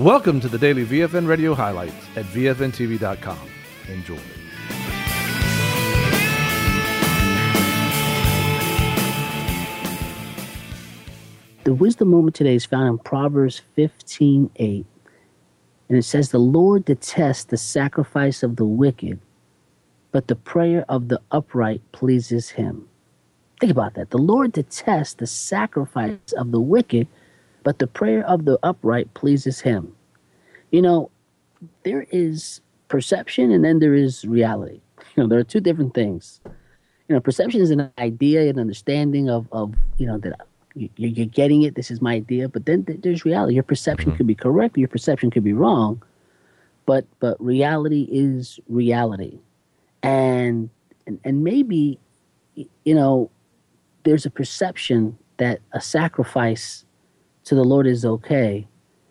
Welcome to the daily VFN Radio highlights at VFNTV.com. Enjoy. The wisdom moment today is found in Proverbs 15:8. And it says, "The Lord detests the sacrifice of the wicked, but the prayer of the upright pleases him." Think about that. The Lord detests the sacrifice of the wicked, but the prayer of the upright pleases him. You know, there is perception and then there is reality. There are two different things. Perception is an idea, an understanding of that you're getting it. This is my idea. But then there's reality. Your perception could be correct. Your perception could be wrong. But reality is reality. And maybe, there's a perception that a sacrifice to the Lord is okay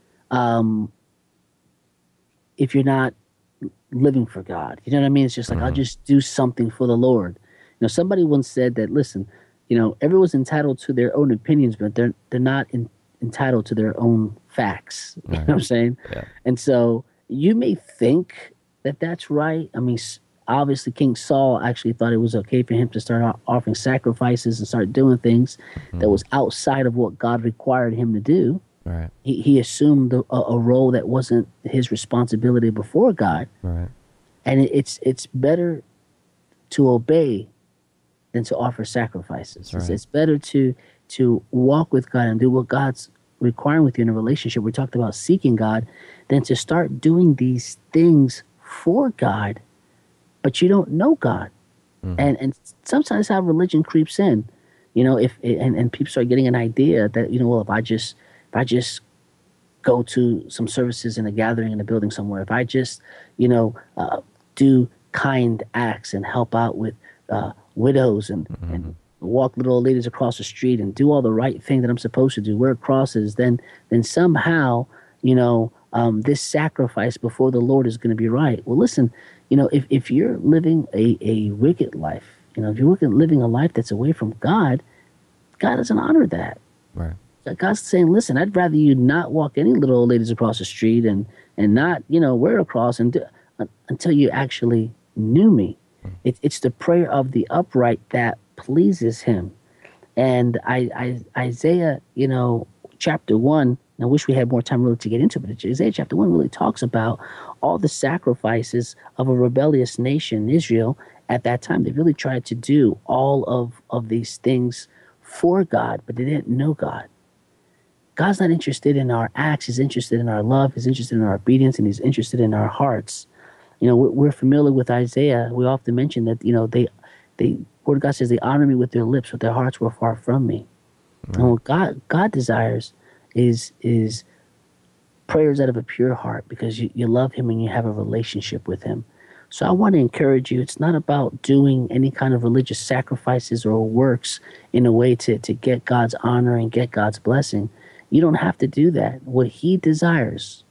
if you're not living for God. You know what I mean? It's just like, I'll just do something for the Lord. Somebody once said that, listen, everyone's entitled to their own opinions, but they're not entitled to their own facts. You know what I'm saying? Yeah. And so you may think that that's right. I mean, obviously King Saul actually thought it was okay for him to start offering sacrifices and start doing things that was outside of what God required him to do. Right. He assumed a role that wasn't his responsibility before God. Right. And it's better to obey than to offer sacrifices. Right. It's better to walk with God and do what God's requiring with you in a relationship. We talked about seeking God, than to start doing these things for God, but you don't know God. And sometimes how religion creeps in, if people start getting an idea that, if I just go to some services in a gathering in a building somewhere, if I just, do kind acts and help out with widows and walk little old ladies across the street and do all the right thing that I'm supposed to do, wear crosses, then somehow, this sacrifice before the Lord is going to be right. Well, listen, if you're living a wicked life, if you're living a life that's away from God, God doesn't honor that. Right. God's saying, listen, I'd rather you not walk any little old ladies across the street and not, wear a cross until you actually knew me. It's the prayer of the upright that pleases him. And Isaiah, chapter 1, I wish we had more time really to get into it, but Isaiah chapter 1 really talks about all the sacrifices of a rebellious nation, Israel, at that time. They really tried to do all of these things for God, but they didn't know God. God's not interested in our acts. He's interested in our love. He's interested in our obedience, and he's interested in our hearts. We're familiar with Isaiah. We often mention that, the Word of God says they honor me with their lips, but their hearts were far from me. Right. And what God desires is prayers out of a pure heart, because you love him and you have a relationship with him. So I want to encourage you. It's not about doing any kind of religious sacrifices or works in a way to get God's honor and get God's blessing. You don't have to do that. What he desires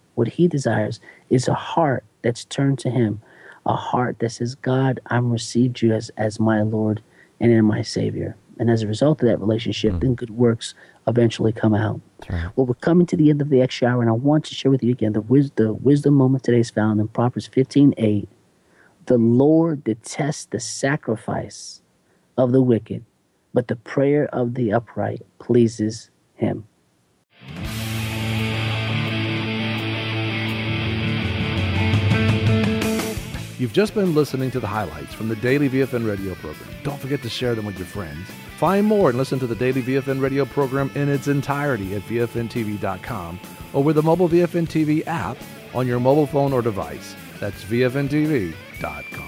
is a heart that's turned to him, a heart that says, God, I'm received you as my Lord and my Savior. And as a result of that relationship, then good works eventually come out. Right. Well, we're coming to the end of the extra hour, and I want to share with you again the wisdom moment today is found in Proverbs 15:8. The Lord detests the sacrifice of the wicked, but the prayer of the upright pleases him. You've just been listening to the highlights from the Daily VFN Radio program. Don't forget to share them with your friends. Find more and listen to the Daily VFN Radio program in its entirety at VFNTV.com or with the mobile VFN TV app on your mobile phone or device. That's VFNTV.com.